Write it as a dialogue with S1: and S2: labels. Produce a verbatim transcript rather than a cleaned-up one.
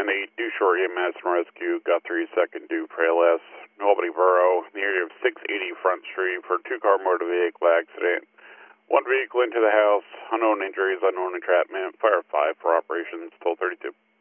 S1: and the due shore E M S and rescue, Guthrie, second due Prales, Albany Borough, in the area of six eighty Front Street for a two-car motor vehicle accident. One vehicle into the house, unknown injuries, unknown entrapment, fire five for operations, toll thirty-two.